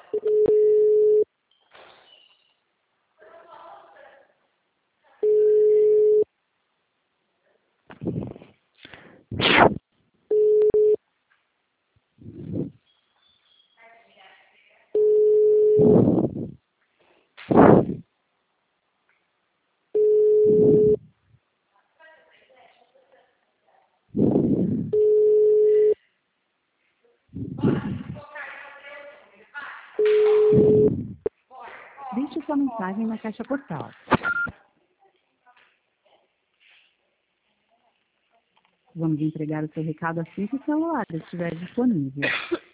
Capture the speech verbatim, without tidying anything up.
Deixe sua mensagem na caixa postal. Vamos entregar o seu recado assim que o celular estiver disponível.